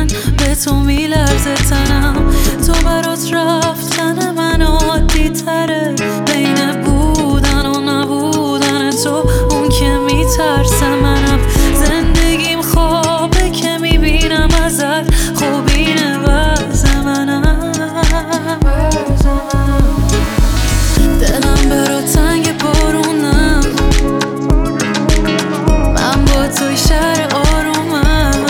به تو میلرزه تنم، تو برات رفتن من عادی تره. بین بودن و نبودن تو اون که میترسه منم. زندگیم خوابه که میبینم ازت، خوب اینه وضع منم. دلم برا تنگ بارونم، من با توی شهر آرومم.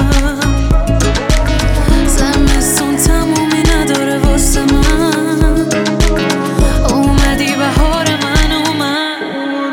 زمستون تمومی نداره واسه من، اومدی بهار من اومد.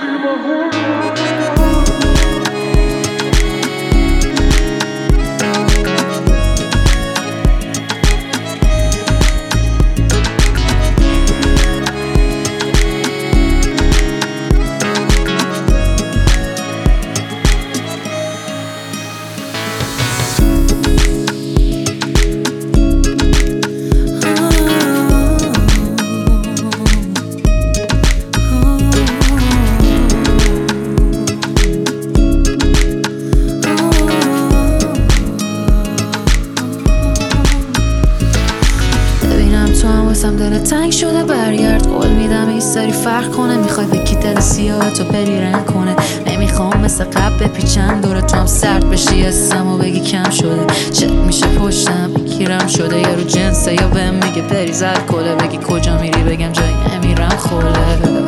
تو هم واسم دلت تنگ شده برگرد، قول میدم این سری فرق کنه. میخوای بکی دل سیاه تو پری رنگ کنه، نمیخوام مثل قبل بپیچم دور تو هم سرد بشی حسم و بگی کم شده. چت میشه پشتم بگیرم شده یا رو جنسه یا بهم میگه بریز الکله، بگی کجا میری بگم جایی نمیرم خوله.